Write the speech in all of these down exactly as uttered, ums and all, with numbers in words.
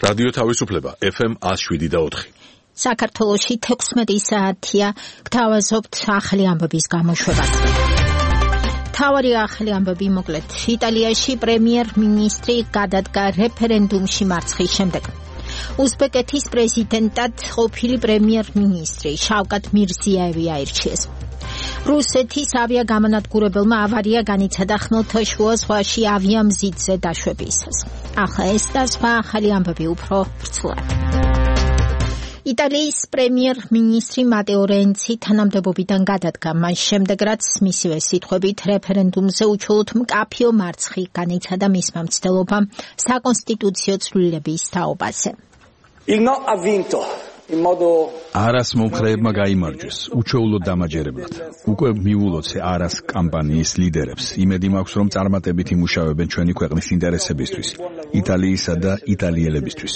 რადიო თავისუფლება ეფ ემ one oh seven point four. საქართველოში თექვსმეტი საათია გთავაზობთ ახალი ამბების გამოშვებას. თავარი ახალი ამბები მოკლედ. იტალიაში პრემიერ-მინისტრი გადადგა რეფერენდუმში მარცხის შემდეგ. უზბეკეთის პრეზიდენტად ყოფილი პრემიერ-მინისტრი შავკატ მირზიაევი აირჩიეს. რუსეთის ავიაგამონადგურებელმა ავარია განიცადა ხმელთაშუა ზღვაში ავიამზიდზე დაშვებისას. ახლა ეს და სხვა ახალი ამბები უფრო ვრცლად. იტალიის პრემიერ-მინისტრი მატეო რენცი თანამდებობიდან გადადგა, მას შემდეგ რაც მისივე სიტყვებით რეფერენდუმზე უჩვეულოდ მკაფიო მარცხი განიცადა მისმა მცდელობამ საკონსტიტუციო ცვლილების თაობაზე. არას მომხრეებმა გაიმარჯვეს, უჩვეულოდ დამაჯერებლად. უკვე მიულოცე არას კამპანიის ლიდერებს. იმედი მაქვს, რომ წარმატებით იმუშავებენ ჩვენი ქვეყნის ინტერესებისთვის, იტალიისა და იტალიელებისთვის.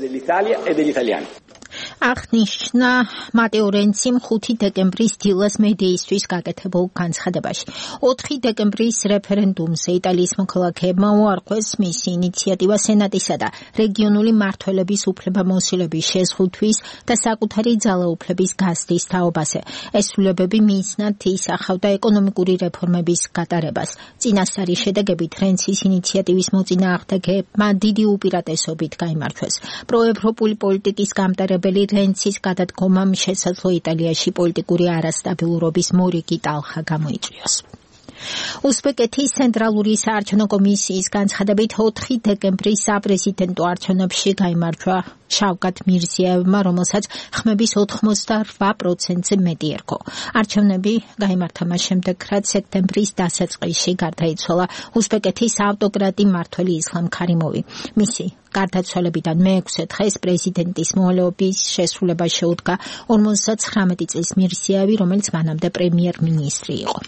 აღნიშნა მატეო რენციმ ხუთი დეკემბრის დილას მედიისთვის გაკეთებულ განცხადებაში. ოთხი დეკემბრის რეფერენდუმზე იტალიის მოქალაქეებმა უარყვეს მისი ინიციატივა სენატისა და რეგიონული მმართველების უფლებამოსილების შეზღუდვის და საკუთარი ძალაუფლების გაზრდის თაობაზე. ეს ცვლილებები მიზნად ისახავდა ეკონომიკური რეფორმების გატარებას. წინასწარი შედეგებით რენცის ინიციატივის მოწინააღმდეგეებმა დიდი უპირატესობით გაიმარჯვეს. პროევროპული პოლიტიკის გამტარებელი რენცის გადადგომამ შესაძლო იტალიაში პოლიტიკური არასტაბილურობის მორიგი ტალღა გამოიწვიოს. უზბეკეთის ცენტრალური საარჩევნო კომისიის განცხადებით ოთხი დეკემბრის საპრეზიდენტო არჩევნებში გაიმარჯვა შავკატ მირზიაევმა, რომელსაც ხმების ოთხმოცდაორ პროცენტზე მეტი ერგო. არჩევნები გაიმართა მას შემდეგ, რაც სექტემბრის დასაწყისში გარდაიცვალა უზბეკეთის ავტოკრატი მმართველი ისლამ ქარიმოვი. მისი გარდაცვალებიდან მეექვსე დღეს პრეზიდენტის მოვალეობის შესრულება შეუდგა ორმოცდათხრამეტი წლის მირზიაევი, რომელიც მანამდე პრემიერ-მინისტრი იყო.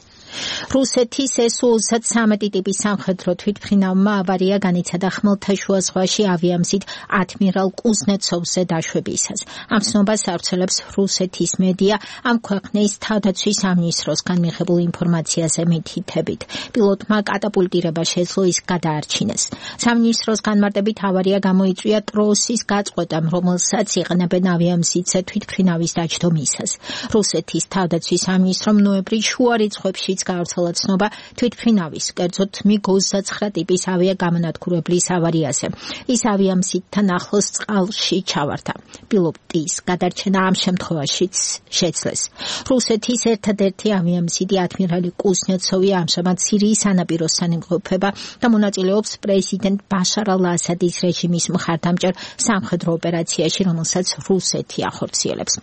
რუსეთის ეს ოცდათვრამეტი ტიპის სამხედრო თვითმფრინავმა ავარია განიცადა ხმელთაშუა ზღვაში ავიამზიდ ადმირალ კუზნეცოვზე დაშვებისას. ამ ცნობას ავრცელებს რუსეთის მედია ამ ქვეყნის თავდაცვის სამინისტროსგან მიღებულ ინფორმაციაზე მითითებით. პილოტმა კატაპულტირება შეძლო ის გადაარჩინეს. სამინისტროს განმარტებით ავარია გამოიწვია ტროსის გაწყვეტამ, რომელსაც იყენებენ ავიამზიდზე თვითმფრინავის დაჯდომისას. რუსეთის თავდაცვის სამინისტრომ ნოემბრის შუა რიცხვებშიც გავრცელა ცნობა თვითმფრინავის, კერძოდ მიგ ოცდათვრამეტი ტიპის ავიაგამონადგურებლის ავარიაზე. ის ავიამზიდთან ახლოს წყალში ჩავარდა. პილოტის გადარჩენა ამ შემთხვევაშიც შეძლეს. რუსეთის ერთადერთი ავიამზიდი ადმირალი კუზნეცოვი ამჟამად სირიის სანაპიროსთან იმყოფება და მონაწილეობს პრეზიდენტ ბაშარ ალ-ასადის რეჟიმის მხარდამჭერ სამხედრო ოპერაციაში, რომელსაც რუსეთი ახორციელებს.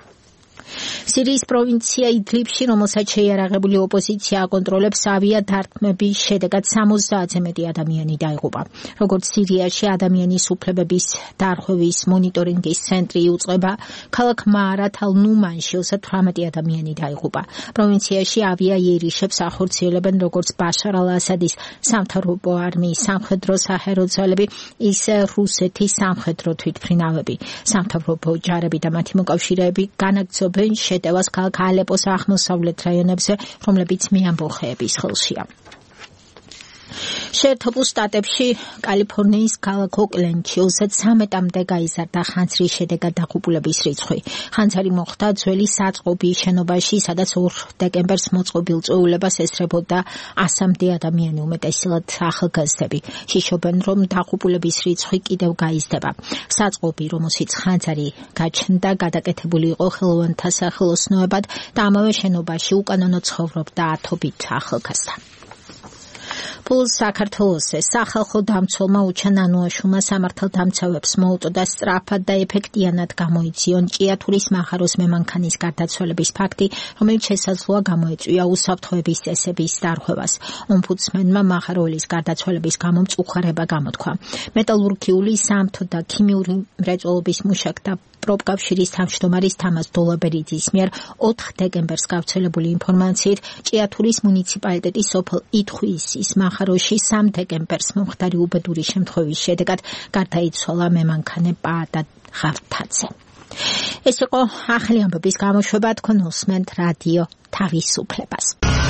სირიის პროვინცია იდლიბში, რომელსაც შეიარაღებული ოპოზიცია აკონტროლებს, ავიადართმების შედეგად სამოცდაათზე მეტი ადამიანი დაიღუპა. როგორც სირიაში ადამიანის უფლებების დარღვევის მონიტორინგის ცენტრი იუწყება, ქალაქ მაარათ ალ-ნუმანში ოცდათვრამეტი ადამიანი დაიღუპა. პროვინციაში ავიაიერიშებს ახორციელებენ როგორც ბაშარ ალ-ასადის სამთავრობო არმიის სამხედრო საჰაერო ძალები, ისე რუსეთის სამხედრო თვითმფრინავები. სამთავრობო ჯარები და მათი მოკავშირეები განაგრძობენ შეტევას ქალაქ ალეპოს აღმოსავლეთ რაიონებზე, რომლებიც მეამბოხეების ხელშია. შეერთებულ შტატებში კალიფორნიის ქალაქ ოკლენდში ოცდათვრამეტამდე გაიზარდა ხანძრის შედეგად დაღუპულების რიცხვი. ხანძარი მოხდა ძველი საწყობის შენობაში, სადაც ორ დეკემბერს მოწყობილ წვეულებას ესწრებოდა ასამდე ადამიანი, უმეტესად ახალგაზრდები. შიშობენ, რომ დაღუპულების რიცხვი კიდევ გაიზრდება. საწყობი, რომელშიც ხანძარი გაჩნდა, გადაკეთებული იყო ხელოვანთა სახელოსნოებად და ამავე შენობაში უკანონო ცხოვრობდა ათობით ახალგაზრდა. პულს საქართველოსზე სახალხო დამცველმა უჩან ანუაშუმა სამართალდამცავებს მოუწოდა სწრაფად და ეფექტიანად გამოიძიონ ჭიათურის მაღაროს მემანქანის გარდაცვალების ფაქტი, რომელიც შესაძლოა გამოეწვია უსაფრთხოების წესების დარღვევას. ომბუდსმენმა მაღაროელის გარდაცვალების გამო მწუხარება გამოთქვა. მეტალურგიული, სამთო და ქიმიური მრეწველობის მუშაკთა პროფკავშირის თავმჯდომარის თამაზ დოლაბერიძის მიერ ოთხ დეკემბერს გავრცელებული ინფორმაციით ჭიათურის მუნიციპალიტეტის სოფელ ითხვისის მაღაროში სამ დეკემბერს მომხდარი უბედური შემთხვევის შედეგად გარდაიცვალა მემანქანე პაატა ღართაძე. ეს იყო ახალი ამბების გამოშვება, თქვენ უსმენთ რადიო თავისუფლებას.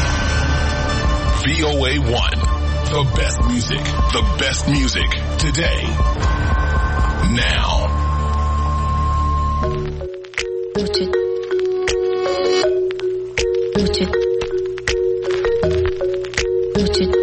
V O A one, the best music, the best music today. now. Bluetooth. Bluetooth. Bluetooth.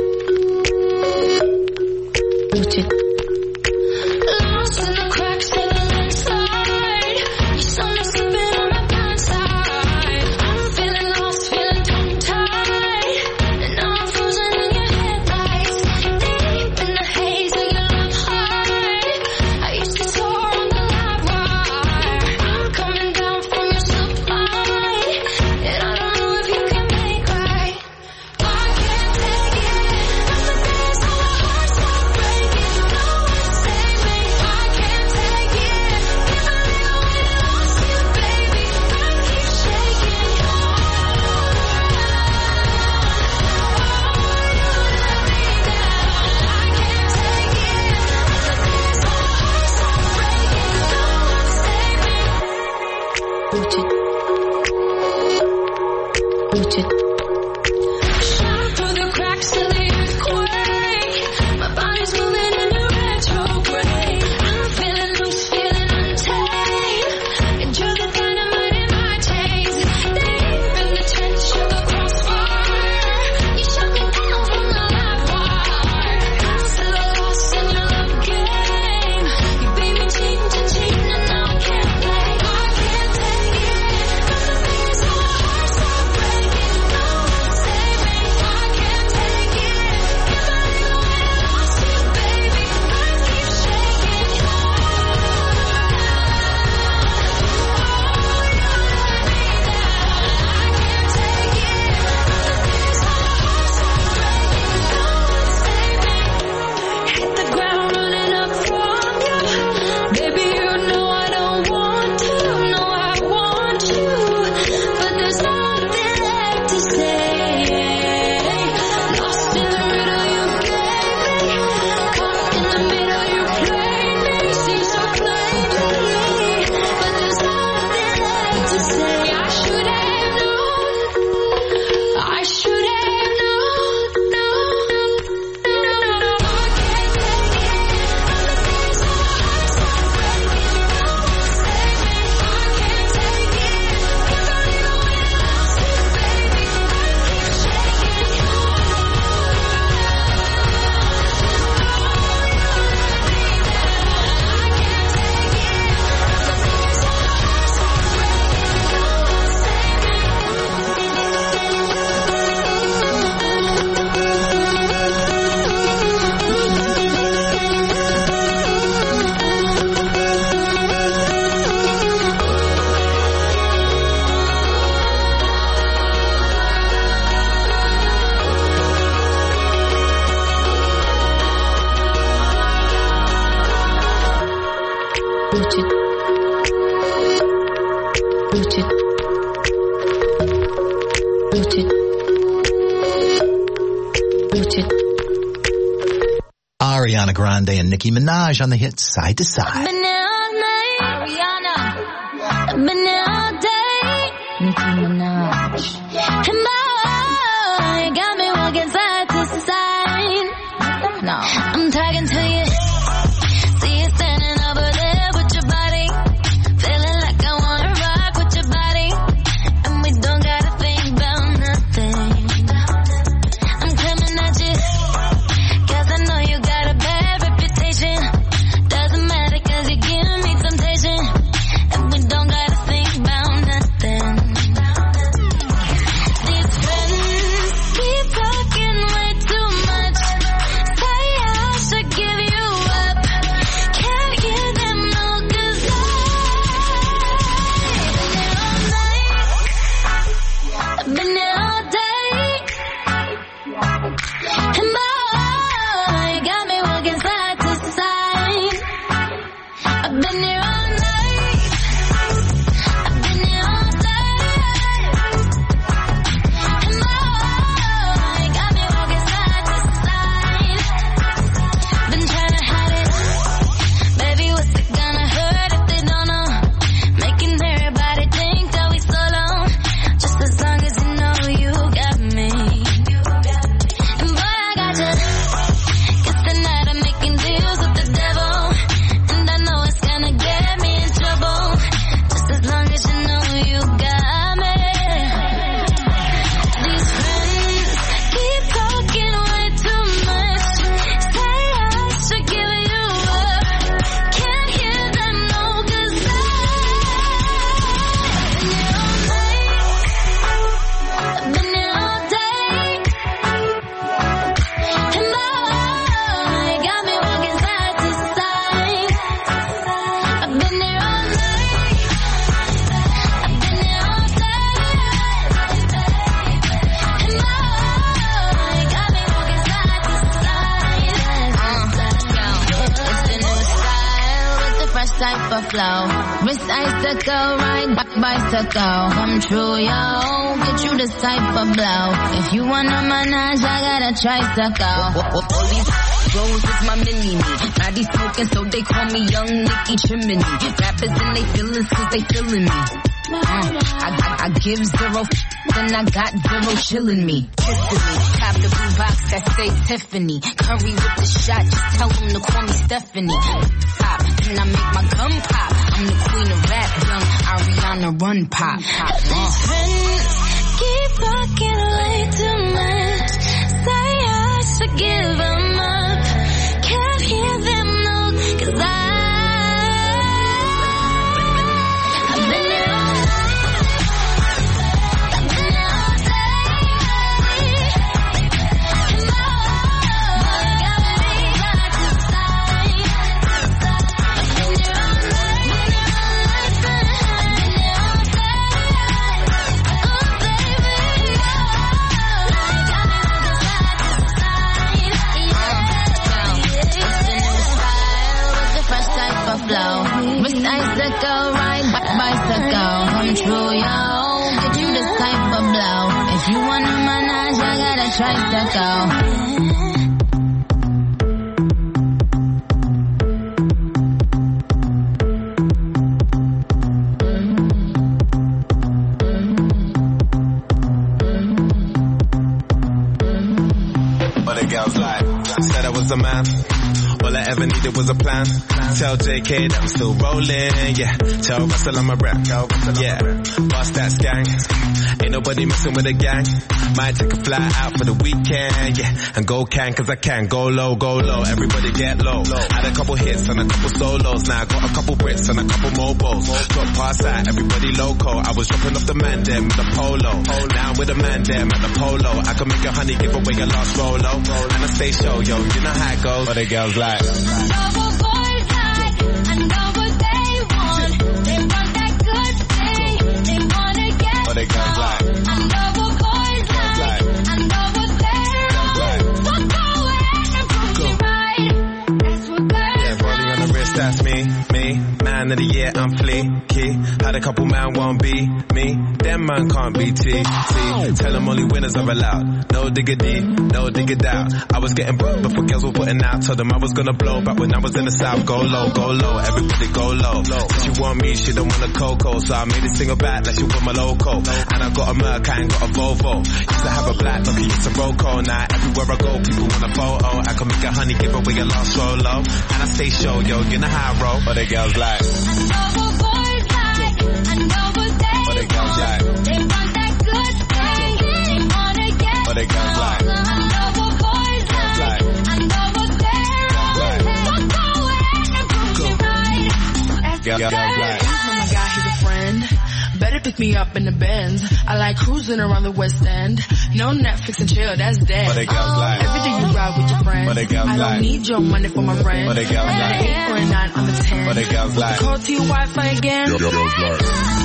Bluetooth. Lost in the cracks of the inside. You saw me slipping on my blind side. I'm feeling lost, feeling tongue-tied. And now I'm frozen in your headlights. Deep in the haze of your love heart. I used to soar on the live wire. I'm coming down from your supply. And I don't know if you can make right. I can't take it. From the days when my heart stopped breaking. No one save me. I can't take it. Can't believe I went and lost you, baby. I keep shaking. Oh, you let me down. I can't take it. From the days when my heart stopped breaking. No one save me. Bluetooth. Bluetooth. Shine through the cracks of the earthquake. My body's moving in a retrograde. I'm feeling loose, feeling untamed. And you're the dynamite in my chains. Deep in the trench of the crossfire. You shut me down from the live wire. I'm still lost in your love game. You beat me cheating to cheating and now I can't play. I can't take it. From the days when my heart stopped breaking. No one save me. I can't take it. Can't believe I went and lost you, baby. I keep shaking. Oh, you let me down. I can't take it. From the days when my heart stopped breaking. No one save me. Hit the ground running up from you. Baby, you know I don't want to. No, I want you. But there's nothing left to say. Lost in the riddle you gave me. Caught in the middle you played me. Seems so plain to me. But there's nothing left to say. I should have known. I should have known. No, no, no, no, no. I can't take it. From the days when my heart stopped breaking. No one save me. I can't take it. Can't believe I went and lost you, baby. I keep shaking. Oh, you let me down. I can't take it. From the days when my heart stopped breaking. No one save me. Bluetooth. Bluetooth. Bluetooth. Bluetooth. Ariana Grande and Nicki Minaj on the hit Side to Side. Been there all night, Ariana. Been there all day, Nicki Minaj. And boy, you got me walking side to side. No, I'm talking to you. See you standing over there with your body. Feeling like I wanna rock with your body. And we don't gotta think about nothing. I'm coming at you. Cause I know you got a bad reputation. Doesn't matter cause you give me temptation. And we don't gotta think about nothing. of flow. Wrist icicle, ride back bicycle. Come true, yo. Get you this type of blow. If you wanna manage, I got a tricycle. All these Rose is my mini-me. Now they smoking, so they call me Young Nicky Chimney. Rappers and they feelings, cause they feeling me. Uh, I, I, I give zero f***, then I got zero chillin' me. Kissing me. Cop the blue box that say Tiffany. Curry with the shot, just tell them to call me Stephanie. Pop, and I make my gun pop. I'm the queen of rap, young Ariana Run Pop. pop. Uh. Friends keep talking way too much. Say I should give them up. Can't hear them no, cause I Wrist icicle, ride back bicycle. Come true, yo. Get you this type of blow. If you wanna manage, I got a tricycle. But the girls like, said I was a man. All I ever needed was a plan. Tell J K that I'm still rolling, yeah. Tell Russell I'm a rap, yeah. Bust that gang. Ain't nobody messing with a gang. Might take a fly out for the weekend, yeah. And go can, cause I can. Go low, go low, everybody get low. Had a couple hits and a couple solos. Now I got a couple Brits and a couple mobiles. Drop past that, everybody loco. I was dropping off the man them with the polo. Now with the man them at the polo. I can make a honey give away your last rolo. And I stay show, yo, you know how it goes. But the girls like, I know what boys like, I know what they want. They want that good thing, they wanna get oh, they got like. I know what boys like, I know what they're on. So go ahead and prove me right. That's what girls yeah, rolling on the wrist, that's me, me. Man of the year, I'm fleeky. Had a couple man won't be me. Them man can't be T. T. Tell them only winners are allowed. No diggity, no diggity out. I was getting booked before girls were putting out. Told them I was gonna blow back when I was in the south. Go low, go low, everybody go low. Said she want me, she don't want a cocoa. So I made a single back like she want my loco. And I got a Merc, I ain't got a Volvo. Used to have a black, lucky it's a Roco. Now everywhere I go, people want a photo. I can make a honey, give away a last solo. And I stay show, yo, you know how I roll. But the girls like, I know what boys like, I know what they but the girls like, they want that good thing, they wanna get but the girls like, I know what boys like, I know what they're on. So go ahead and prove me right. That's the girls like. Oh my God, he's a friend. Better pick me up in the Benz. I like cruising around the West End. No Netflix and chill, that's dead. But the girls like. Every day you ride with your friends. But the girls I don't like. need your money for my rent. But the girls I got like. an eight for a nine on the ten. But the girls like. Call to your Wi-Fi again. Girls like. I know what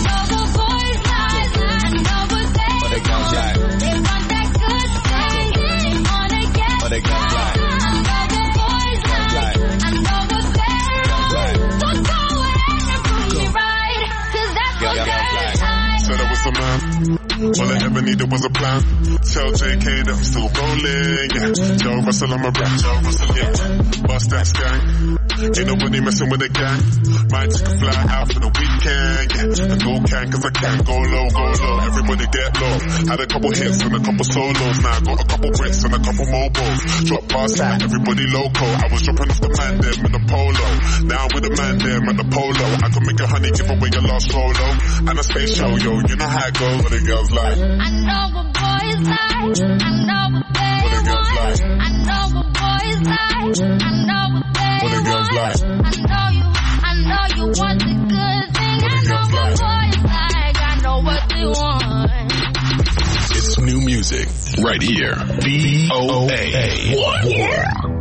boys like, I know what they But the girls like. They want that good thing, they wanna get But the girls like. I know what boys like, I know what they're on. So go ahead and prove me right, cause that's what girls like. Said I was a man. All I ever needed was a plan. Tell J K that I'm still rolling, yeah. Tell Russell I'm a rap, tell Russell, yeah. Bust that gang. Ain't nobody messing with a gang. Might take a fly out for the weekend, yeah. And go can, cause I can. Go low, go low, everybody get low. Had a couple hits and a couple solos. Now I got a couple Brits and a couple mobiles. Drop past that, everybody loco. I was dropping off the man them in the polo. Now with the man them at the polo. I can make a honey give away your last solo. And I stay show, yo, you know how it goes. What the girls like. I know what boys like, I know what they What the girls want. like. I know what boys like, I know what they What the girls want. like. I know you, I know you want the good thing. What I the know girls what like. boys like, I know what they want. It's new music right here. V O A one.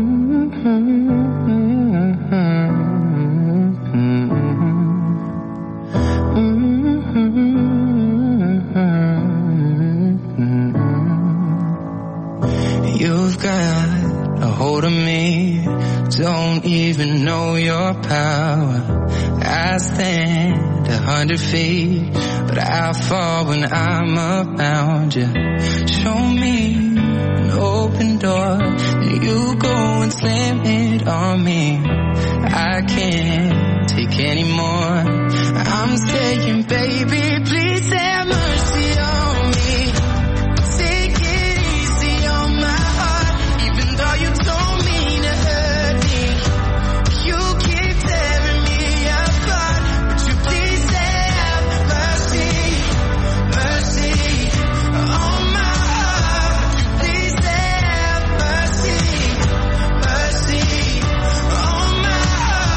You've got a hold of me, don't even know your power. I stand a hundred feet, but I fall when I'm around you. Show me an open door, then you go and slam it on me. I can't take any more. I'm saying, baby, please have mercy on me. Take it easy on my heart, even though you don't mean to hurt me. You keep tearing me apart, but you please have mercy, mercy on my heart. You please have mercy, mercy on my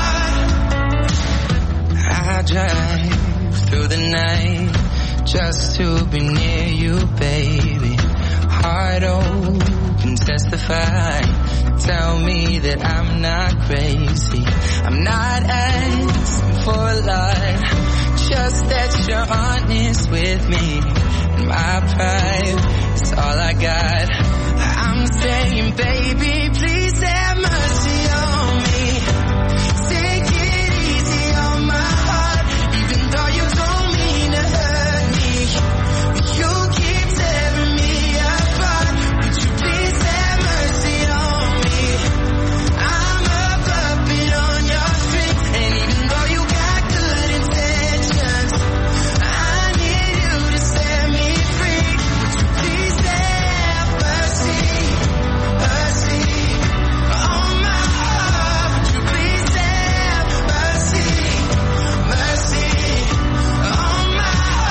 heart. I drive through the night just to be near you, baby. Heart open, testify. Tell me that I'm not crazy. I'm not asking for a lot, just that you're honest with me. And my pride is all I got. I'm saying, baby, please have mercy on me. Take it easy on my heart, even though you don't mean to hurt me. You keep tearing me apart, would you please have mercy on me? I'm a puppet on your string, and even though you got good intentions, I need you to set me free. Would you please have mercy, mercy on my heart? Would you please have mercy, mercy on my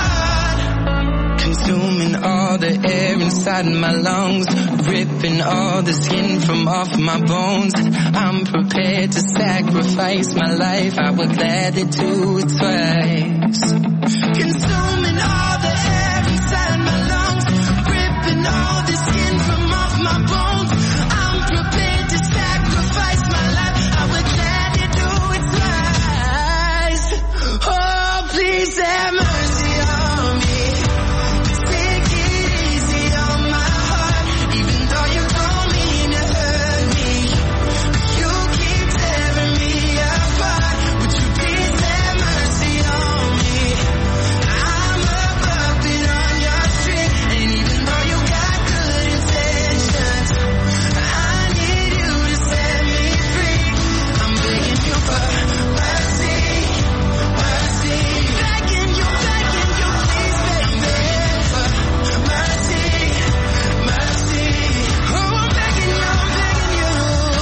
heart? Consuming all the air inside my lungs, ripping all the skin from off my bones. I'm prepared to sacrifice my life, I would gladly do it twice. Consuming all the air inside my lungs, ripping all the skin from off my bones. I'm prepared to sacrifice my life, I would gladly do it twice. Oh, please have mercy on me. Take it easy on my heart, even though you don't mean to hurt me. You keep tearing me apart, would you please have mercy on me? I'm a puppet on your string, and even though you got good intentions, I need you to set me free. I'm begging you for mercy, mercy. Begging you, begging you, please, baby. For mercy, mercy. Oh, I'm begging you, I'm begging you,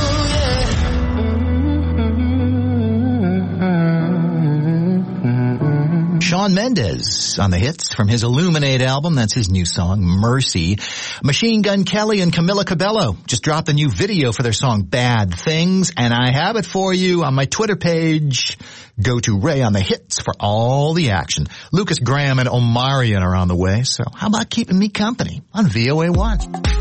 yeah. Shawn Mendes on the hits from his Illuminate album. That's his new song, Mercy. Machine Gun Kelly and Camila Cabello just dropped a new video for their song Bad Things, and I have it for you on my Twitter page. Go to Ray on the Hits for all the action. Lucas Graham and Omarion are on the way, so how about keeping me company on V O A one?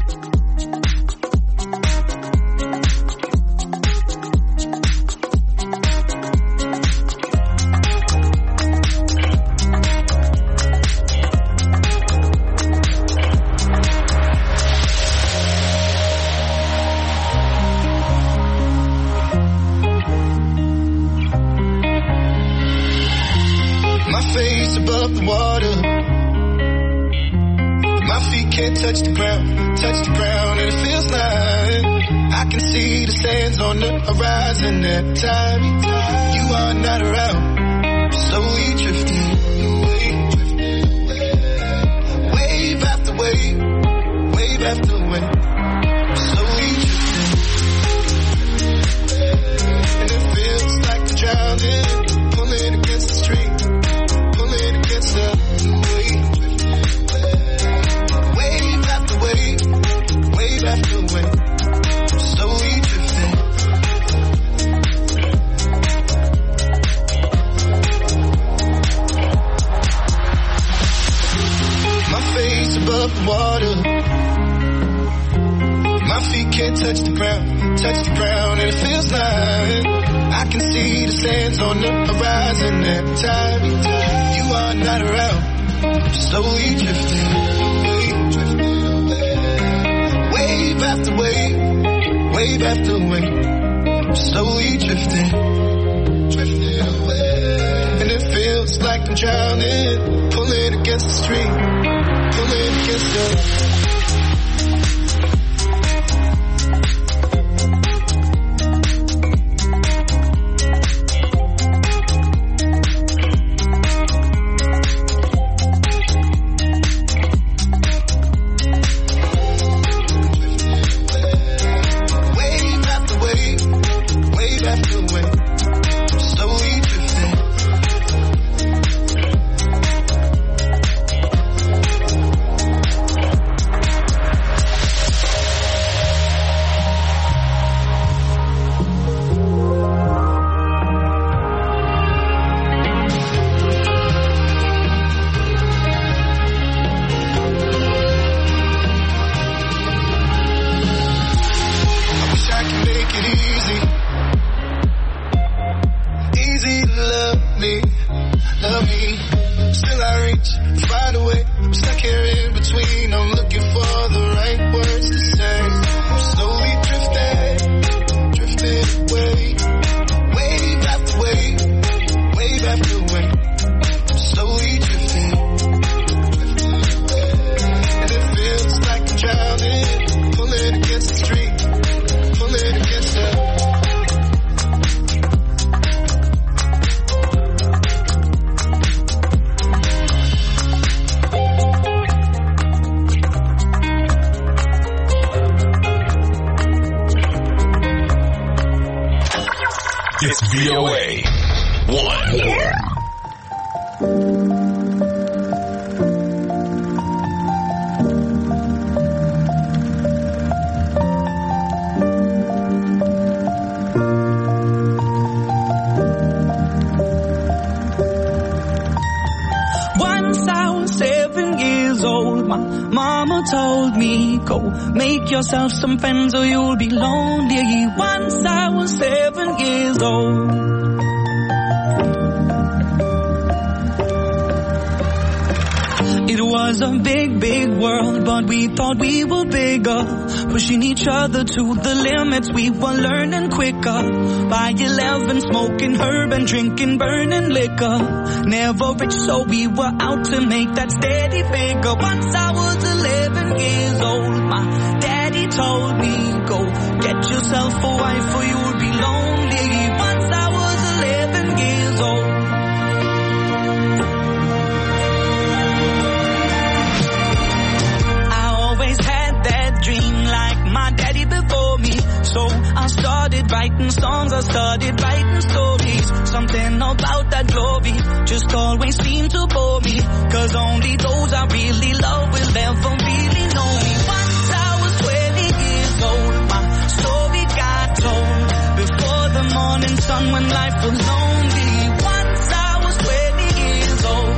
My face above the water, my feet can't touch the ground, touch the ground, and it feels like I can see the sands on the horizon at time. You are not around, slowly drifting away, wave after wave, wave after wave, slowly drifting, and it feels like the drowning, pulling against the stream. Against the wave, wave after wave, wave after wave, slowly drifting. My face above the water, my feet can't touch the ground, touch the ground, and it feels like I can see the sands on the horizon every time. You are not around, slowly drifting away, drifting away. Wave after wave, wave after wave, slowly drifting, drifting away. feels like I'm drowning, pulling against the stream, pulling against the... Yourself some friends or you'll be lonely. Once I was seven years old. It was a big, big world, but we thought we were bigger. Pushing each other to the limits, we were learning quicker. By eleven, smoking herb and drinking burning liquor. Never rich, so we were out to make that steady figure. Once I was eleven years old, my daddy told me, go get yourself a wife or you'll be lonely. Once I was eleven years old. I always had that dream like my daddy before me. So I started writing songs, I started writing stories. Something about that glory just always seemed to bore me. Cause only those I really love will ever really know me. Once I was twenty years old, my story got told. Before the morning sun when life was lonely. Once I was twenty years old.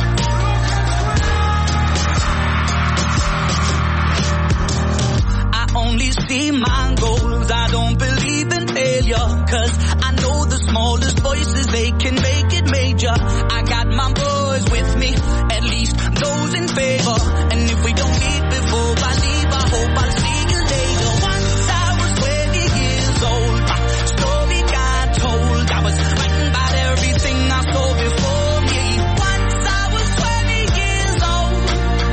I only see my goals, I don't believe in failure. Cause I know the smallest voices, they can make it major. I got my boys with me, at least those in favor. And if we don't meet before I leave, I hope I'll see you later. Once I was twenty years old, my story got told. I was writing about everything I saw before me. Once I was twenty years old.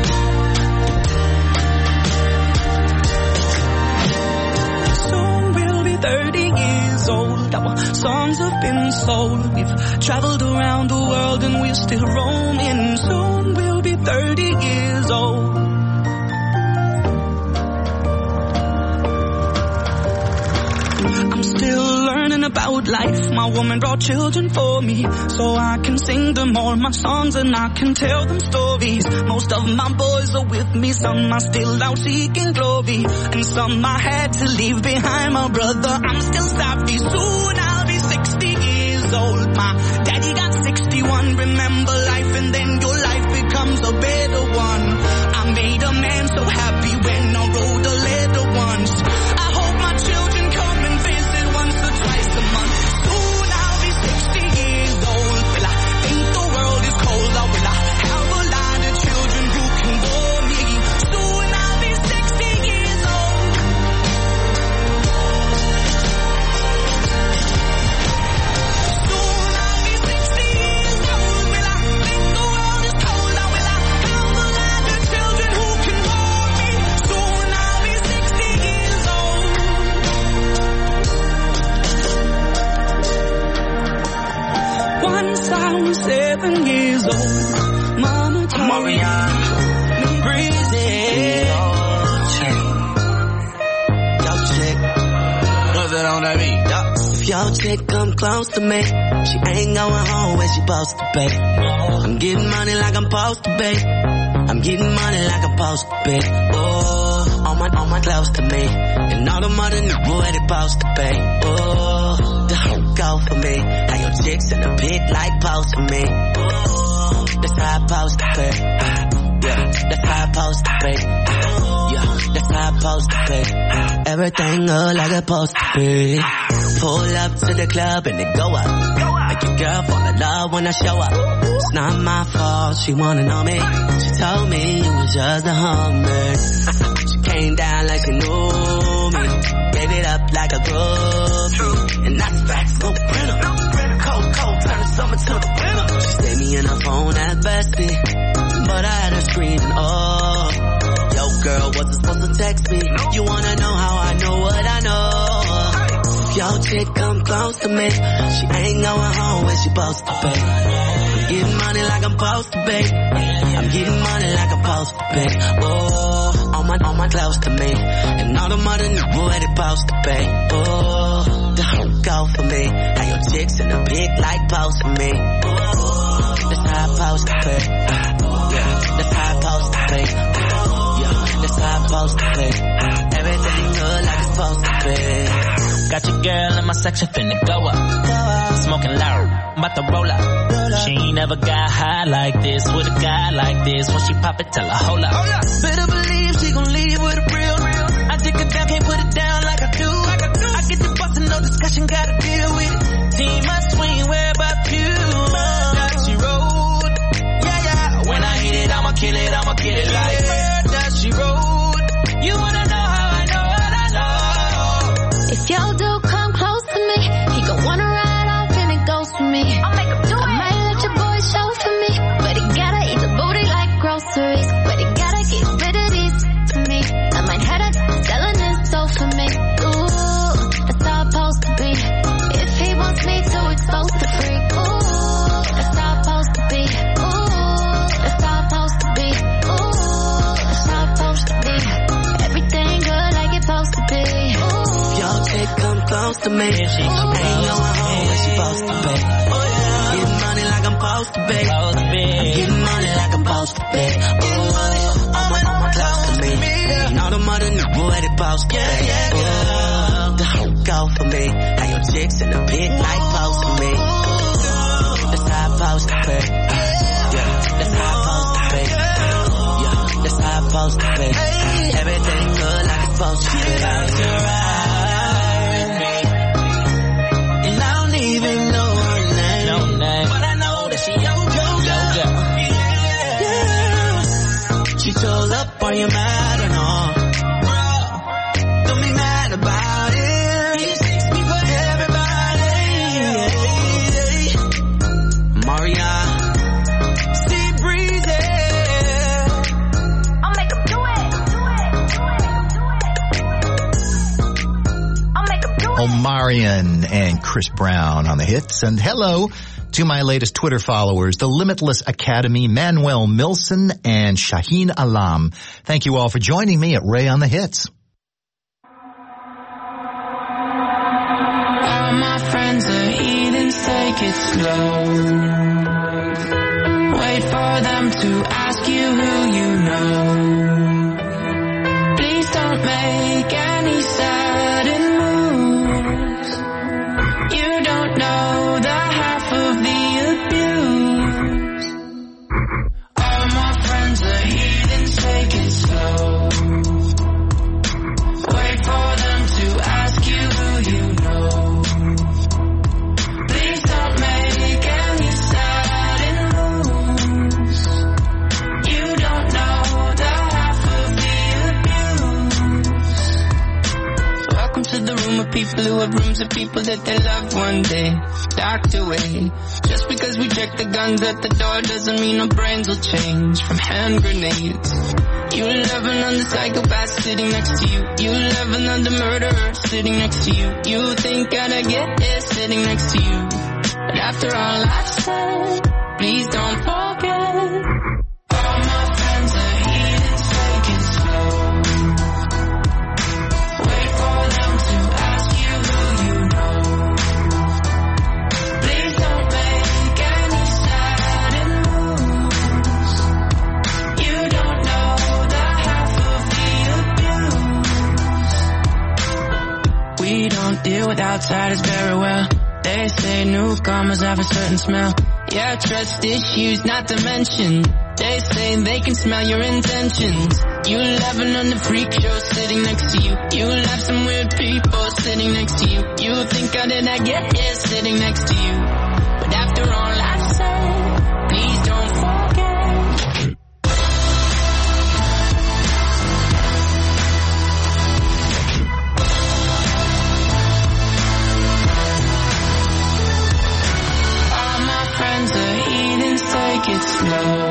Soon we'll be thirty years old. Our songs have been sold. We've traveled around the world and we're still roaming. Soon we'll be thirty years old. I'm still learning about life. My woman brought children for me, so I can sing them all my songs and I can tell them stories. Most of my boys are with me, some are still out seeking glory, and some I had to leave behind. My brother, I'm still sorry. Soon I'll be sixty years old. My daddy got sixty-one. Remember life and then your life becomes a better one. I made a man so happy when I wrote a letter once. I hope my children come and visit once or twice a month. Soon I'll be sixty years old. Will I think the world is cold, or will I have a lot of children who can bore me? Soon I'll be sixty years old. Soon I'll be sixty years old. Will I eleven years old. Mama told me, breezy. Yo, chick, what's it on that beat? If your chick come close to me, she ain't going home when she supposed to be. I'm getting money like I'm supposed to be. I'm getting money like I'm supposed to be. Oh, all my, all my close to me, and all the money niggas where they supposed to be. Oh, the whole go for me. How your chicks in the pit like post for me. Oh, that's how I supposed to be. Yeah, that's how I supposed to be. Yeah, that's how I supposed to be. Everything look like it's supposed to be. Pull up to the club and it go up. Make your girl fall in love when I show up. It's not my fault, she wanna know me. She told me you was just a hummer. She came down like she knew me. Gave it up like a groupie. And that's facts, no printer. Cold, cold, turn the summer to the winter. She stayed me in her phone at bestie, but I had her screaming, oh. Yo girl, wasn't supposed to text me. You wanna know how I know what I know? Yo chick come close to me, she ain't going home when she supposed to be. I'm getting money like I'm supposed to be. I'm getting money like I'm supposed to be. Oh, all my, all my close to me, and all the money niggas where they supposed to be. Oh, the whole go for me. How your chicks in the pig like post for me. Oh, that's how I supposed to be. Yeah, that's how I supposed to be. Yeah, that's how I supposed to be. Everything good like it's supposed to be. Got your girl in my section finna go up. Smoking loud, I'm about to roll up. She ain't never got high like this with a guy like this. When she pop it, tell her hold up. Better believe she gon' leave with a real. I take her down, can't put it down like I do. I get the bustin', no discussion, gotta deal with it. Team must swing, where about you? That she rode. Yeah, yeah. When I hit it, I'ma kill it, I'ma kill it like that she rode. You wanna know how I know what I know? If your dude come close to me, he gon' wanna ride off and it goes for me. I'll make him do it. I might let your boy show for me, but he gotta eat the booty like groceries. But he gotta get rid of these to me. I might have to selling his soul for me. Ooh, that's how it's supposed to be. If he wants me to expose the freak. Ooh, that's how it's supposed to be. Ooh, that's how it's supposed to be. Ooh, that's how it's supposed to be. Everything good like it's supposed to be. Yo, chick come close to me. She ain't going home when she supposed to be. Getting money like I'm supposed to be. I'm getting money like I'm supposed to be. Ooh, all my, all my close to me. And all the money niggas where they supposed to be. Ooh, the whole go for me. How your chicks in the pit like post for me. That's how I'm supposed to be. Yeah, that's how I'm supposed to be. Yeah, that's how I'm supposed to be. Everything good like it's supposed to be. Even know her name, no name, but I know that she your girl. Yeah, yeah. She told up, are you mad or not? Bro, don't be mad about it. He six me for everybody. Maria, see breezy. I'll make him do it. Do it. Do it. Do it. I'll make him do it. Omarion and Chris Brown on the hits. And hello to my latest Twitter followers, the Limitless Academy, Manuel Milson and Shaheen Alam. Thank you all for joining me at Ray on the Hits. All my friends are heathens, take it slow. Wait for them to ask you who you know. Please don't make any sudden moves. You don't know the half of the abuse. All my friends are heathens, take it slow. Wait for them to ask you who you know. Please don't make any sudden moves. You don't know the half of the abuse. Welcome to the room of people who have rooms of people that they love one day docked away. Just because we check the guns at the door doesn't mean our brains will change from hand grenades. You love another psychopath sitting next to you. You love another murderer sitting next to you. You think I'd get it sitting next to you. But after all I've said, please don't forget. All my friends are heathens, take it slow. Wait for them to ask you who you know. Please don't make any sudden moves. You don't know the half of the abuse. We don't deal with outsiders very well. They say newcomers have a certain smell. Yeah, trust issues not to mention. They say they can smell your intentions. You'll have another freak show sitting next to you. You'll have some weird people sitting next to you. You think how did I get here sitting next to you? But after all I've said, please don't forget. Friends are heathens, take it slow.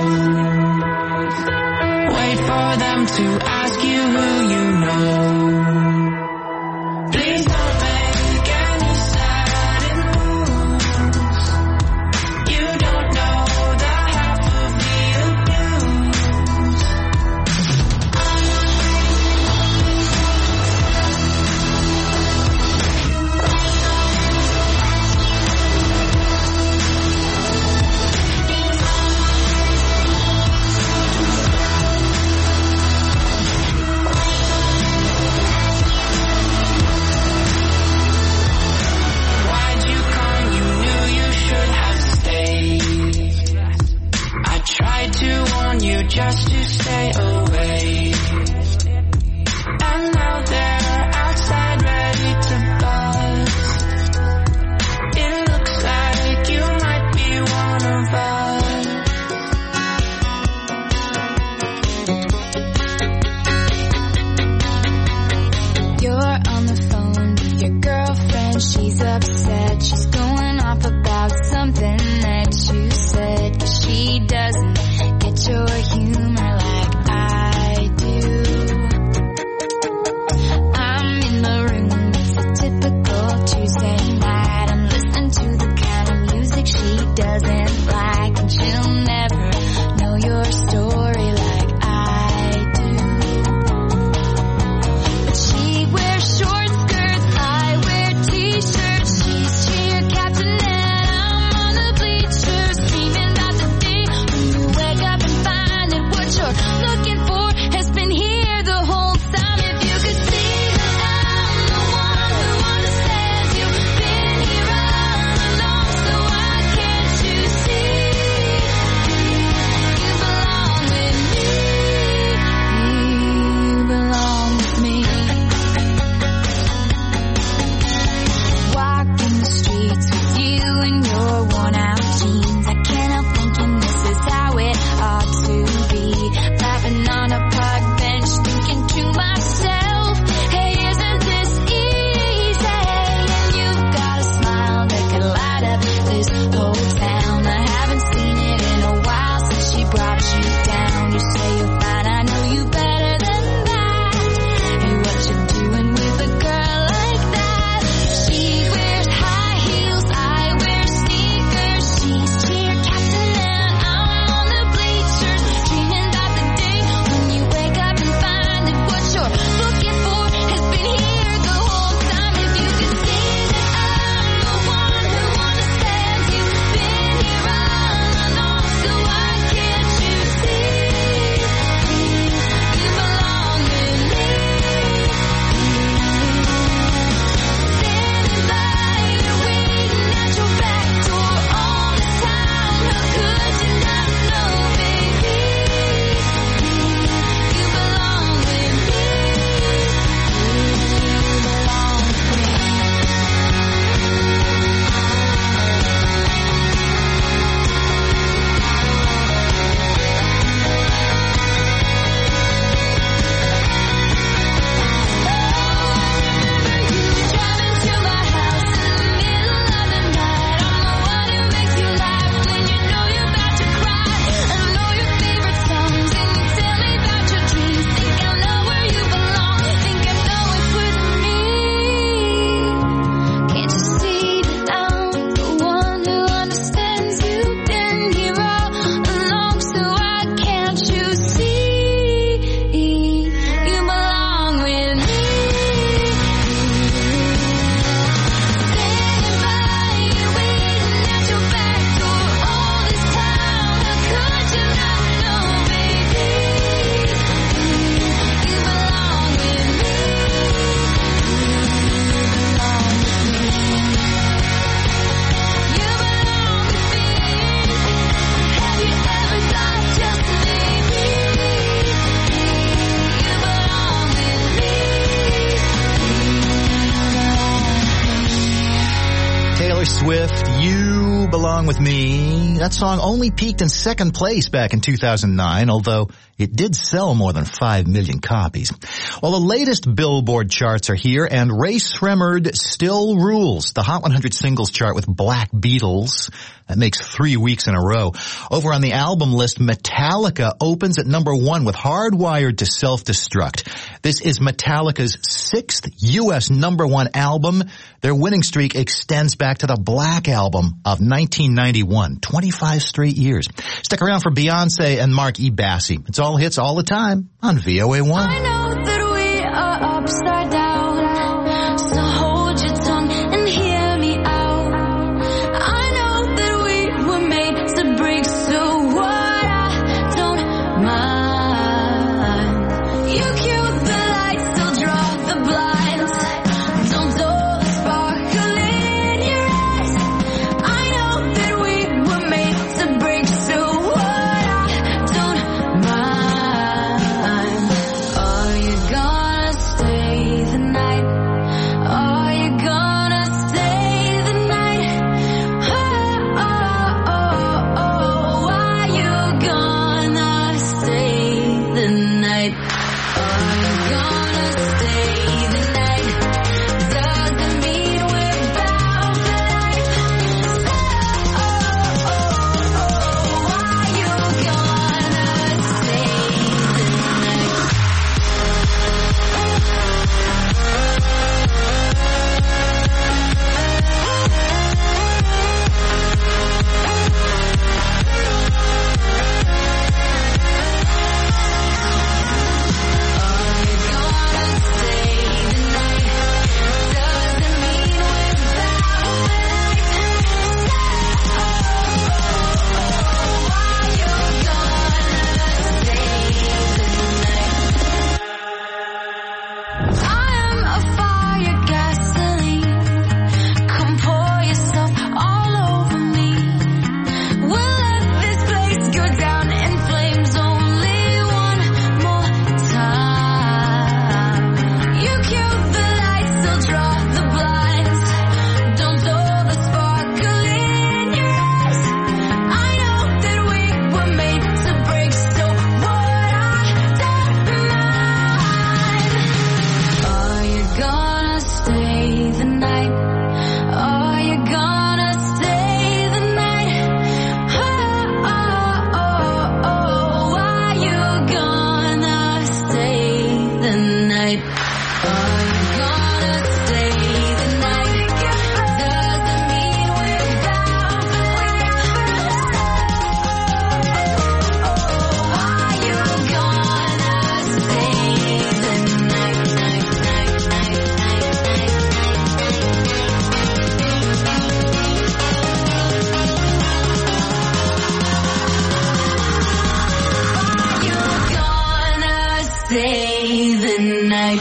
Wait for them to ask you who you know. Please don't make any sudden moves. You don't know the half of the abuse. Swift, You Belong With Me. That song only peaked in second place back in two thousand nine, although it did sell more than five million copies. Well, the latest Billboard charts are here, and Ray Sremmurd still rules the Hot one hundred singles chart with Black Beatles. That makes three weeks in a row. Over on the album list, Metallica opens at number one with Hardwired to Self-Destruct. This is Metallica's sixth U S number one album. Their winning streak extends back to the Black Album of nineteen ninety-one, twenty-five straight years. Stick around for Beyonce and Mark E. Bassi. It's all hits all the time on V O A one. I know that we are upside down, so hold your tongue and hear me out. I know that we were made to break, so what, I don't mind. You cue the lights, still draw the blinds. Don't dull the sparkle in your eyes. I know that we were made to break, so what, I don't mind. Are you gonna stay the night? Are you gonna stay the night? Oh, oh, oh, oh. Are you gonna stay the night? Are you gonna stay the night? Doesn't mean we're bound for life. Oh, oh, oh, oh. Are you gonna stay the night? I am a fire, gasoline. Come pour yourself all over me. We'll let this place go down in flames only one more time. You cue the lights, still draw the blinds. Don't dull the sparkle in your eyes. I know that we were made to break, so what, I don't mind. Are you gonna stay the night? Are you gonna stay the night? Oh, oh, oh, oh. Are you gonna stay the night? Are you gonna stay the night? Doesn't mean we're bound for life. Are you gonna stay the night, night, night, night, night, night? Are you gonna stay the night?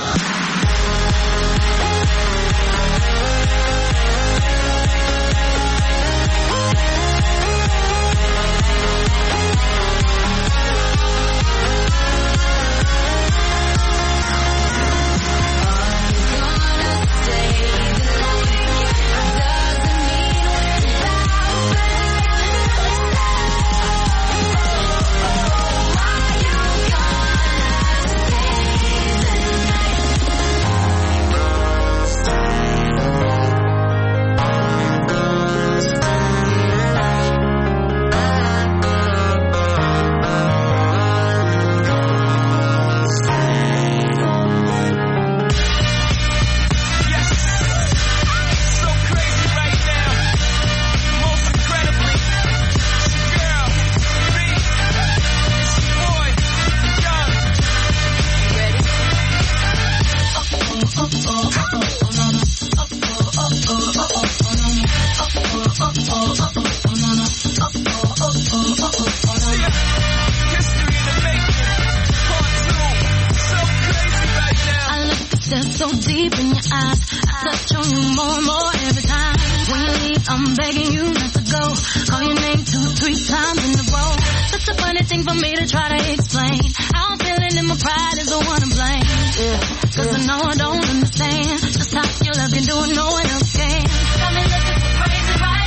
I look at stare so deep in your eyes. I touch on you more and more every time. When you leave, I'm begging you not to go. Call your name two, three times in a row. Such a funny thing for me to try to explain. How I'm feeling and my pride is the one to blame. Yeah, cause I know I don't understand just how your love can do it, no one else can. Got me looking so crazy right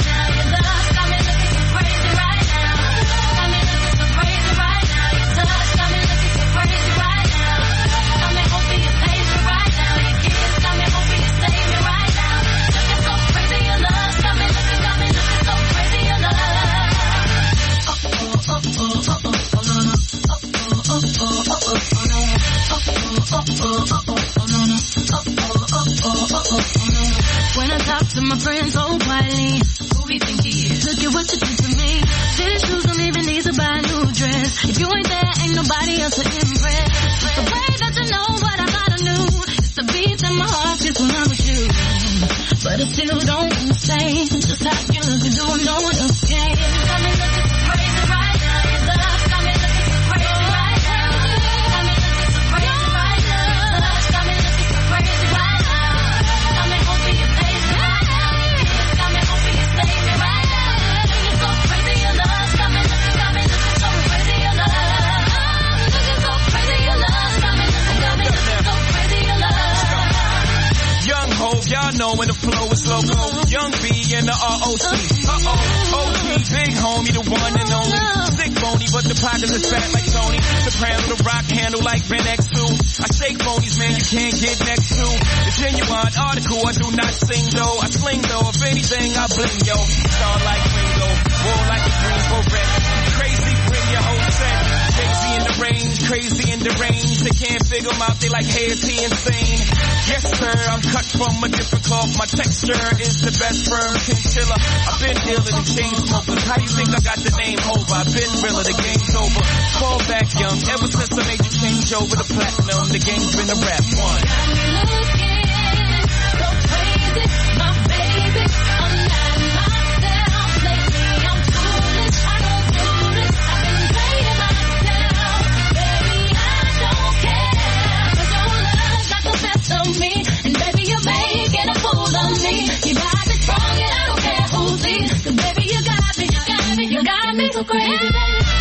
friends so quietly. Who we think he is? Look at what you did to me. These shoes don't even need to buy a new dress. If you ain't there, ain't nobody else to impress. It's the way that you know what I gotta do. It's the beat in my heart just when I'm with you. But it still don't say just how you look and don't know what else can. Got me looking so crazy right now. Your love got me looking so crazy right now. Got me looking so crazy right now. Your love got me looking so crazy right now. Got me hoping you save me right now. Got me hoping you save me right now. Looking so crazy, your love got me looking, got me looking so crazy, your love. Looking so crazy, your love got me looking, got me looking so crazy, your love. Young Hope, y'all know when the flow is loco. Young B and the R O C. Uh-oh, O G, big homie, the one and only. Sick bony, but the pockets is fat like Tony. Soprano, the rock handle like Ben X two. I shake phonies, man, you can't get next to. The genuine article, I do not sing though. I sling though, if anything, I bling, yo. Star like Ringo, war like a green beret. Crazy, bring your whole set. Crazy in the range, crazy in the range. They can't figure them out, they like, hey, is he insane? Yes, sir, I'm cut from a different cloth. My texture is the best firm chinchilla. I've been dealing in chain smokers. How you think I got the name over? I've been realer, the game's over. Fall back young, ever since I made you change over the platinum. The game's been a rap one. Got me looking so crazy, my baby. I'm not myself lately. I'm foolish, I don't do this. I've been playing myself, baby. I don't care, 'cause your love got the best of me, and baby you're making a fool of me. You got me strong and I don't care who sees, 'cause baby you got me, you got me, you got me so crazy.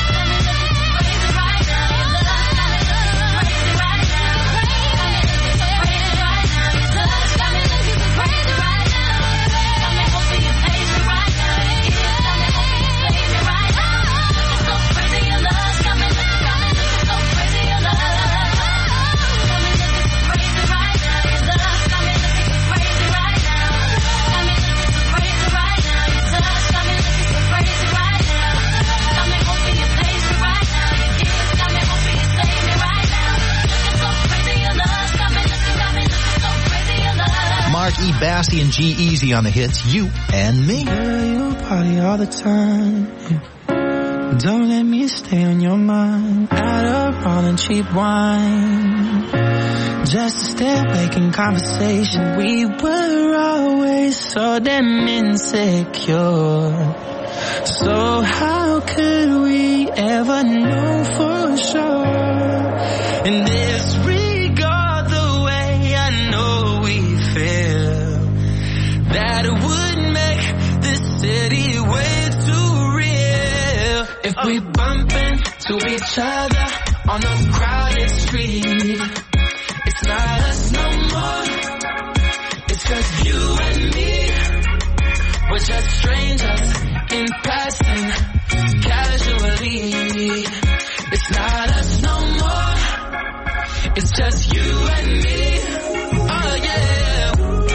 Mark E. Bassey and G-Eazy on the hits, You and Me. Yeah, you party all the time. Don't let me stay on your mind. Add up all the cheap wine. Just to stay awake in conversation. We were always so damn insecure. So how could we ever know for sure? In this regard, the way I know we feel, that it would make this city way too real. If we bump into each other on a crowded street, it's not us no more. It's just you and me. We're just strangers in passing, casually. It's not us no more. It's just you and me. Oh yeah.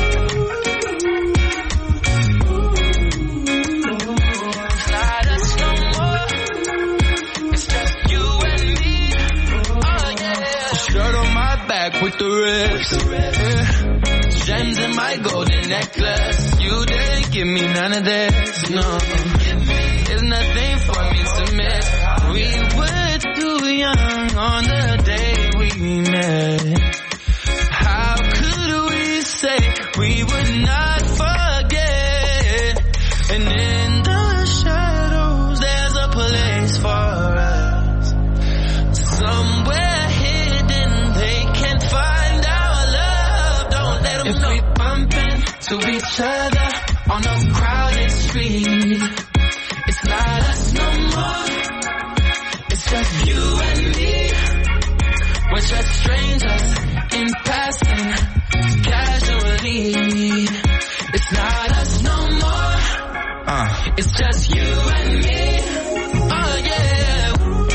It's not us no more. It's just you and me. Oh yeah. Shirt on my back with the rips. Yeah. Gems in my golden necklace. You didn't give me none of this, no. There's nothing for me to miss. We were too young on the day we met. How could we say we would not forget? And in the shadows there's a place for us. Somewhere hidden they can't find our love. Don't let them know. If we bump into each other on a crowded street, it's not us no more. It's just you and me. We're just strangers in passing, casually. It's not us no more. Uh. It's just you and me. Oh yeah.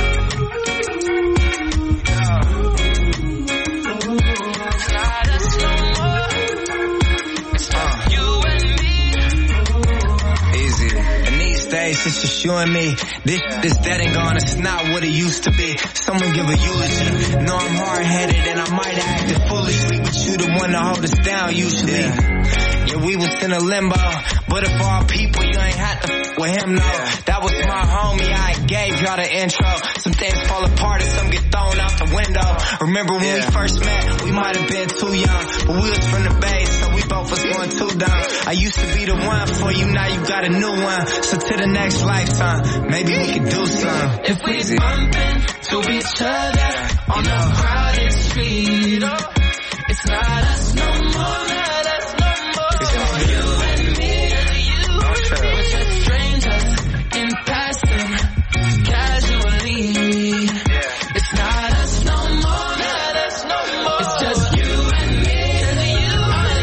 It's not us no more. It's just you and me. Easy. In these days, it's just you and me. This, this, that ain't gone, it's not what it used to be. Someone give a eulogy. Know I'm hard-headed and I might have acted foolishly, but you the one to hold us down usually. Yeah, yeah if we was in a limbo. But if all people, you ain't had to f with him, no. That was my homie, I gave y'all the intro. Some things fall apart and some get thrown out the window. Remember when we first met, we might have been too young, but we was from the Bay, so we both was going too dumb. I used to be the one for you, now you got a new one. So to the next lifetime, maybe we could do something. If we bumping to each other on a crowded street, oh, it's not us no more, not us no more. It's all you and me, you and me. We're just strangers in passing, casually. It's not us no more, not us no more. It's just you and me, you and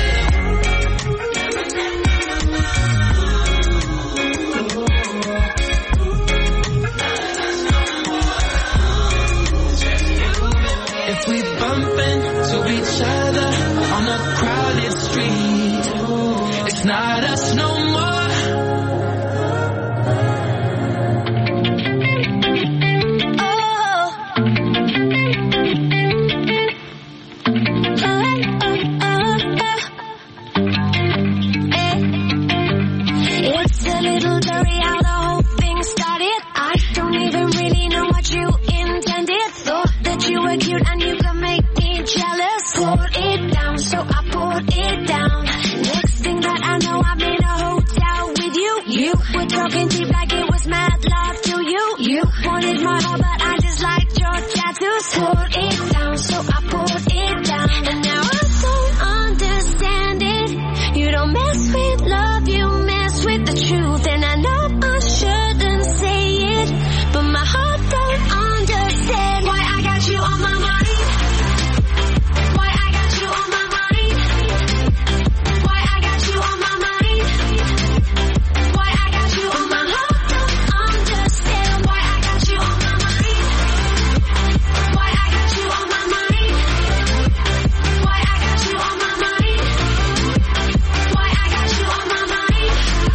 If we bumping to each other on a crowded street, it's not us no more. It's a little blurry how the whole thing started. I don't even really know what you intended. Thought that you were cute and you could make me jealous. Poured it down, so I poured it down. Next thing that I know, I'm in a hotel with you. You were talking deep like it was mad love to you. You wanted my heart, but I just liked your tattoos. Poured it down, so I poured it down. And now I don't understand it. You don't mess with love, you mess with the truth. And I know I shouldn't say it, but my heart don't understand why I got you on my mind. Why I got you on my mind. Why I got you on my mind. Why I got you on my heart don't understand why I got you on my mind. Why I got you on my mind. Why I got you on my mind. Why I got you on my mind.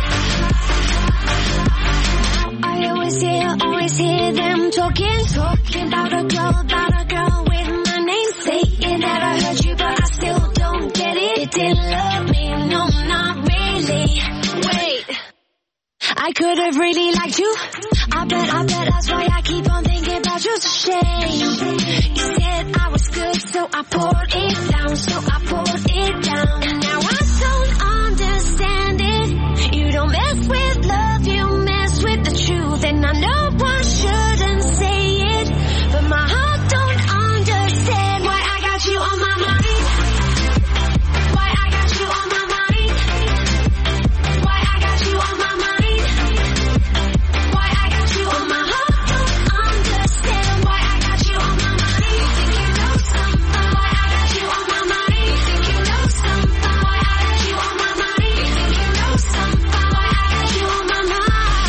I always hear, always hear them talking, talking about a girl, about a girl with my name. Saying that I heard you, but I still don't get it. You didn't love me, no, not really. Wait, I could have really liked you. I bet, I bet that's why I keep on thinking about you. It's a shame. You said I was good, so I poured it down, so I poured it down. And now I don't understand it. You don't mess with love, you mess with the truth. And I know I shouldn't say it, but my heart don't understand why I got you on my mind. Why I got you on my mind. Why I got you on my mind. Why I got you on my heart don't understand why I got you on my mind. You think you know something? Why I got you on my mind. You think you know something? Why I got you on my mind. You think you know something? Why I got you on my mind.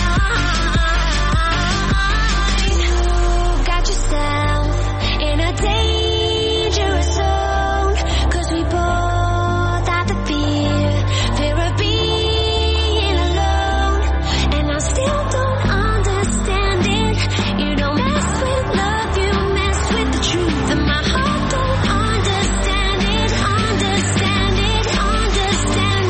You got yourself in a dangerous zone, 'cause we both have the fear, fear of being alone. And I still don't understand it. You don't mess with love, you mess with the truth. And my heart don't understand it, understand it, understand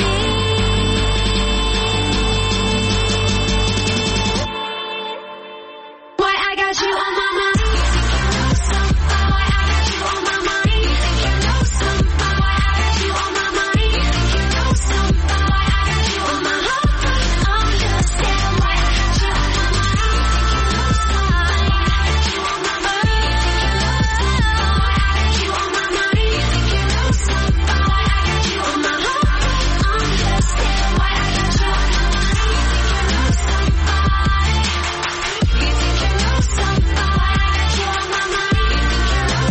it. Why I got you on my mind. You think you know something? Why I got you on my mind. You think you know something? Why I got you on my mind. You think you know something? Why I got you on my heart don't understand why I got you on my mind. You think you know something? Why I got you on my mind. You think you know something? Why I got you on my mind. You think you know something? Why I got you on my heart don't understand why I got you on my mind. You think you know something? You think you know something? Why I got you on my mind. You think you know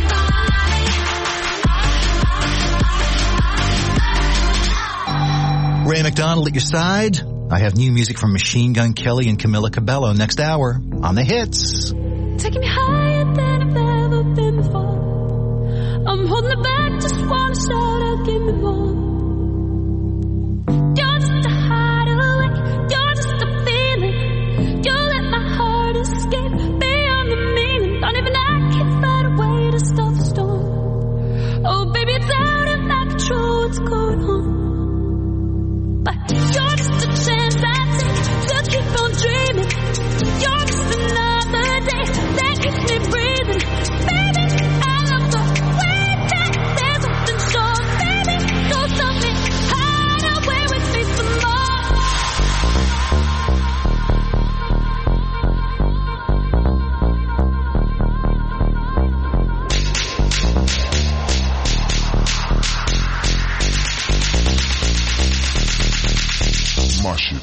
something? Ray McDonald at your side. I have new music from Machine Gun Kelly and Camila Cabello next hour on the hits. Taking me higher than I've ever been before. I'm holding it back, just wanna shout out, give me more. You're just a hideaway, you're just a feeling. You let my heart escape beyond the meaning. Don't even I can find a way to stop the storm. Oh baby, it's out of my control, what's going on? shit.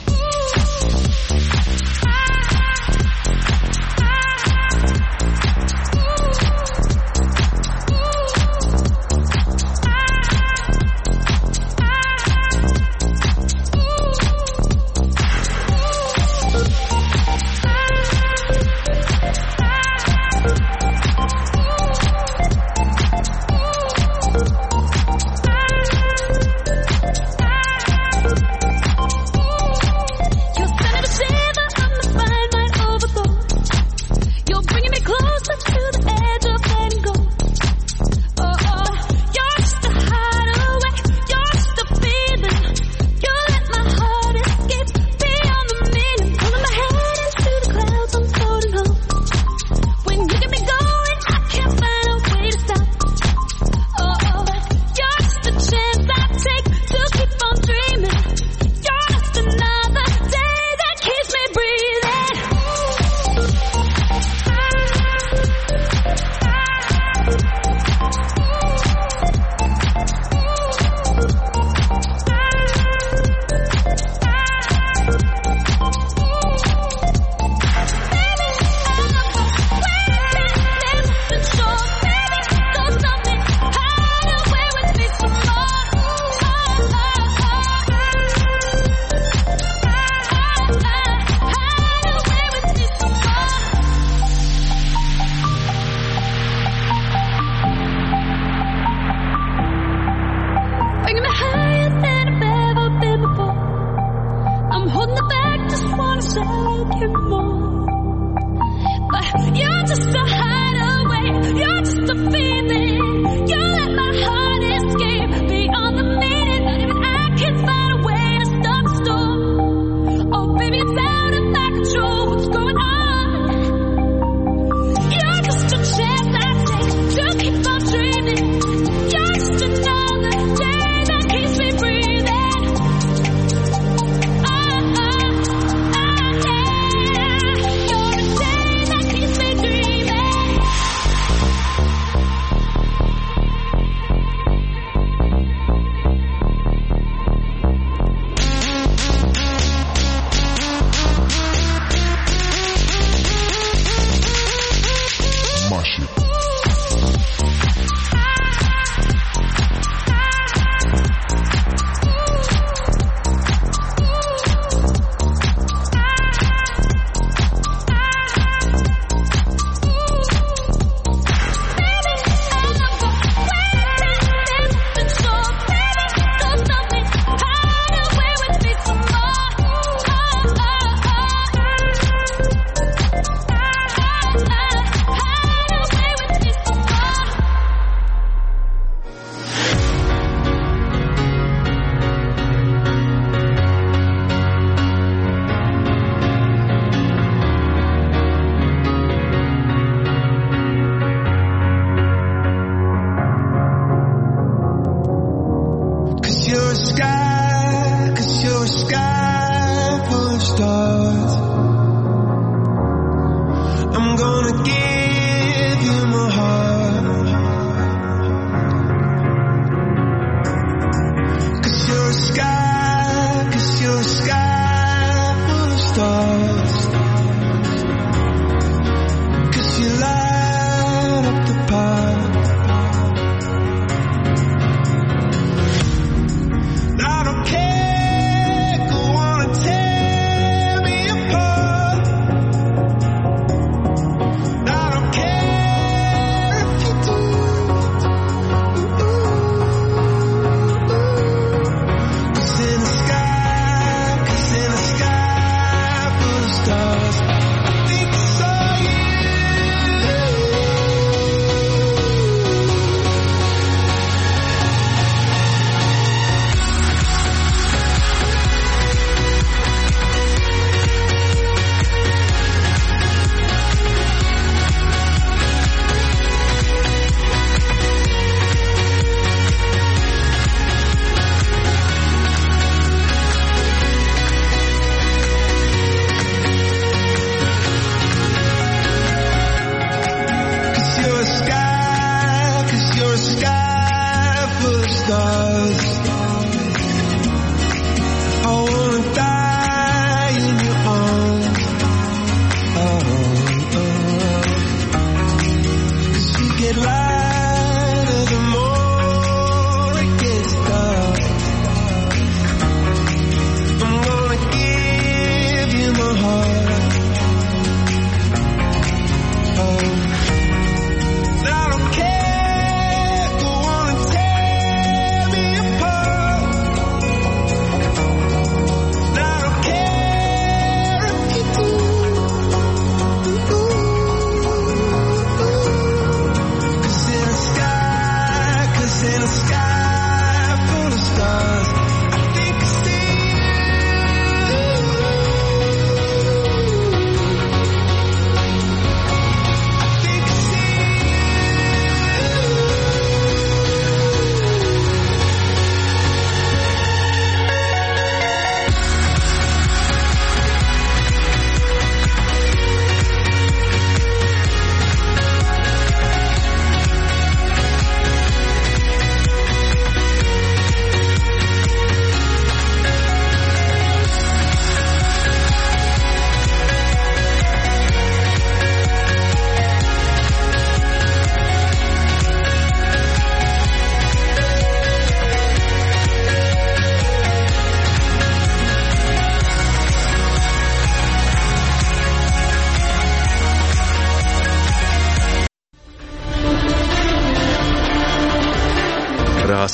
stars. I wanna die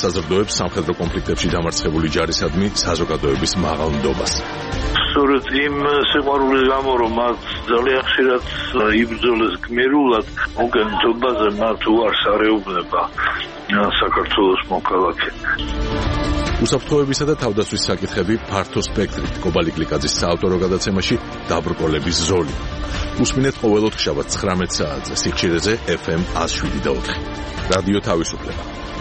ესაზრდოებს სამხედრო კონფლიქტებში დამარცხებული ჯარისადმი საზოგადოების მაღალ ნდობას. სწორედ იმ სიყვარულის გამო, რომ მათ ძალიან ხშირად იბრძოლეს გმირულად, მოგენთობაზე მათ უარს არეუბნება საქართველოს მოქალაქე. უსაფრთხოებისა და თავდაცვის საკითხები ფართო სპექტრით კობალი გლიკაძის საავტორო გადაცემაში დაბრკოლების ზოლი. უსმინეთ ყოველ ოთხშაბათს ცხრამეტ საათზე სიხშირეზე ეფ ემ one oh seven point four. რადიო თავისუფლება.